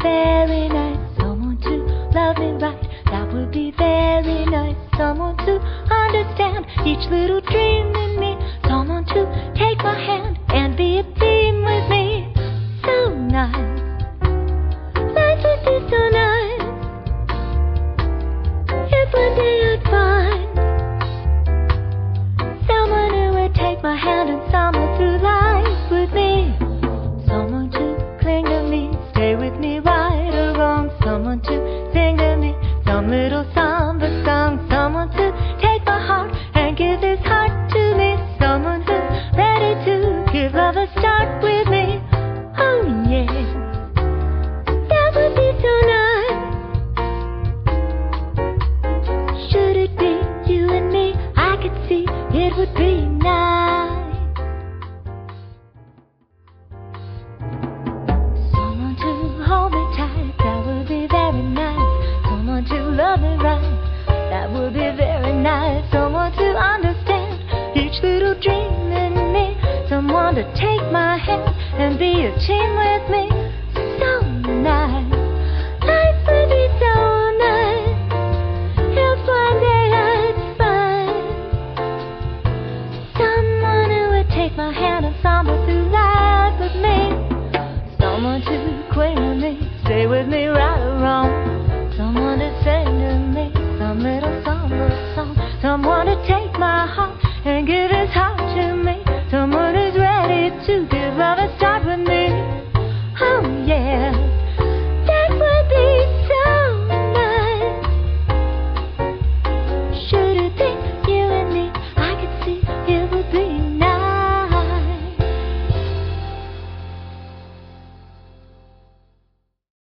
very nice. Someone to love me right. That would be very nice. Someone to understand each little dream in me. Someone to take my hand and be a team with me. So nice. Life would be so nice if one day I'd find someone who would take my hand and stumble through life with me. Someone to cling to me, stay with me right or wrong. Someone to sing to me some little samba song. Someone to take my heart and give his heart to me. Someone who's ready to give love a start with me. Oh yeah, that would be so nice. Should it be you and me, I could see it would be nice. Someone to hold me tight, that would be very nice. Someone to love me right, that would be very nice. Someone to understand each little dream in me. Someone to take my hand and be a team with me. So nice. Life would be so nice if one day I'd find someone who would take my hand and stumble through life with me. Someone to cling to me, stay with me right